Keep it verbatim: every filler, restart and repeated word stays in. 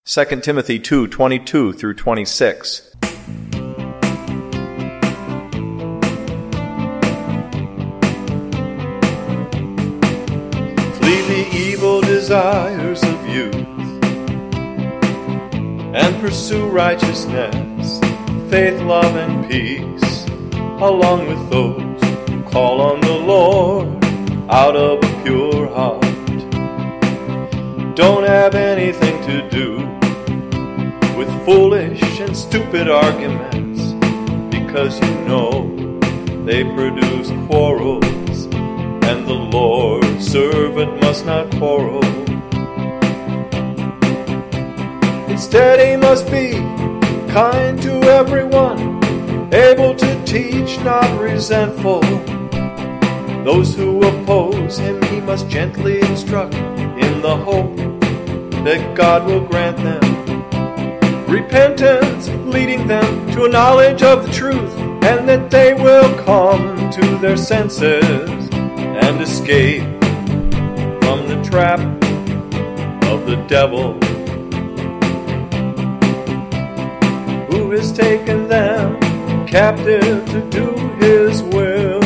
Second Timothy two twenty-two through twenty-six. Flee the evil desires of youth, and pursue righteousness, faith, love, and peace, along with those who call on the Lord out of a pure heart. Don't have anything to do with foolish and stupid arguments, because you know they produce quarrels, and the Lord's servant must not quarrel. Instead he must be kind to everyone, able to teach, not resentful. Those who oppose him he must gently instruct, in the hope that God will grant them repentance, leading them to a knowledge of the truth, and that they will come to their senses and escape from the trap of the devil, who has taken them captive to do his will.